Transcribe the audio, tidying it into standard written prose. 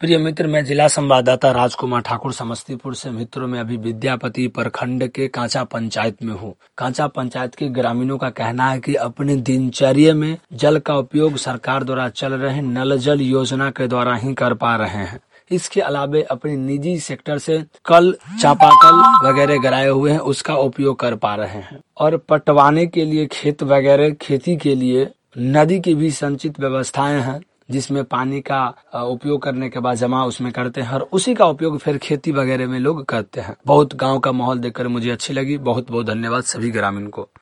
प्रिय मित्र, मैं जिला संवाददाता राजकुमार ठाकुर समस्तीपुर से मित्रों में अभी विद्यापति प्रखंड के कांचा पंचायत में हूँ। कांचा पंचायत के ग्रामीणों का कहना है कि अपने दिनचर्या में जल का उपयोग सरकार द्वारा चल रहे नल जल योजना के द्वारा ही कर पा रहे हैं। इसके अलावे अपने निजी सेक्टर से कल, चापाकल वगैरह गिराए हुए हैं, उसका उपयोग कर पा रहे हैं। और पटवाने के लिए खेत वगैरह, खेती के लिए नदी की भी संचित व्यवस्थाएं हैं, जिसमें पानी का उपयोग करने के बाद जमा उसमें करते हैं और उसी का उपयोग फिर खेती वगैरह में लोग करते हैं। बहुत गांव का माहौल देखकर मुझे अच्छी लगी। बहुत बहुत धन्यवाद सभी ग्रामीण को।